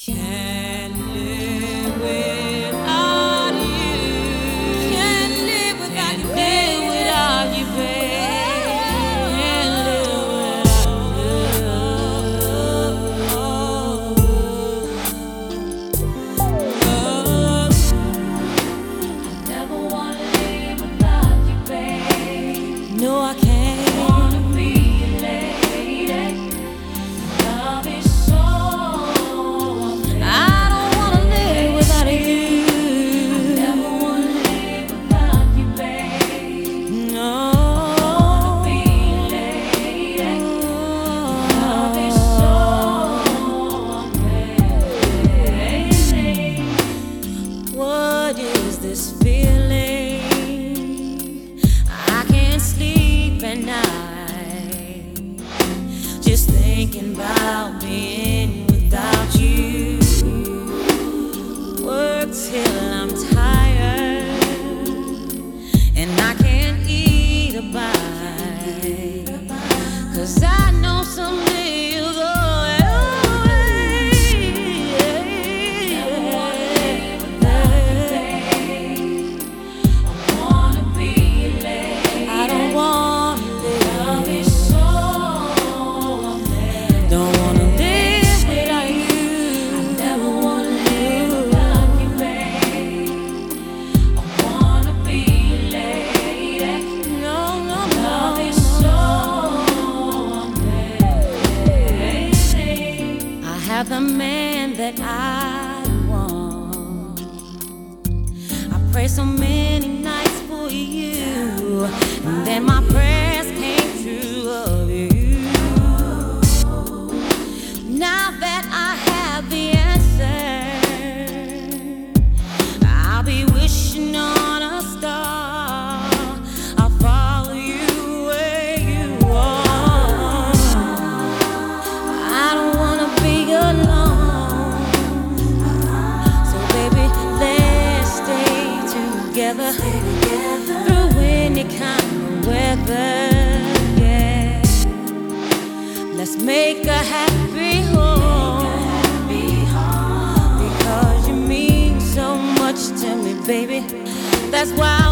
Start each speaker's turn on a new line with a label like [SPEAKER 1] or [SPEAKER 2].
[SPEAKER 1] Can't live without you. Can't live without you, babe. Without you, babe. Can't live without you.
[SPEAKER 2] Never wanna live without you, babe.
[SPEAKER 1] No, I can't.
[SPEAKER 2] Wanna be your lady. Love is so
[SPEAKER 1] I don't wanna live without you.
[SPEAKER 2] never wanna live without you, babe.
[SPEAKER 1] No.
[SPEAKER 2] Wanna be your lady. Love is so amazing.
[SPEAKER 1] What is this feeling? I can't sleep at night, just thinking about being without you. Work till I'm tired, and I can't eat a bite, 'cause I know someday you'll go away.
[SPEAKER 2] Wanna be your lady.
[SPEAKER 1] I don't wanna
[SPEAKER 2] Love
[SPEAKER 1] live,
[SPEAKER 2] is so amazing.
[SPEAKER 1] don't wanna live without you.
[SPEAKER 2] Never wanna live without you, babe. I wanna be your lady.
[SPEAKER 1] No, no,
[SPEAKER 2] Love
[SPEAKER 1] no.
[SPEAKER 2] is so amazing.
[SPEAKER 1] I have the man that I want. I pray so many nights for you, and then my prayers came true of you. Now that I have the answer, I'll be wishing on a star. I'll follow you where you are. I don't wanna be alone, so baby, let's stay together through any kind of weather. Yeah, let's make a happy home, because you mean so much to me, baby. That's why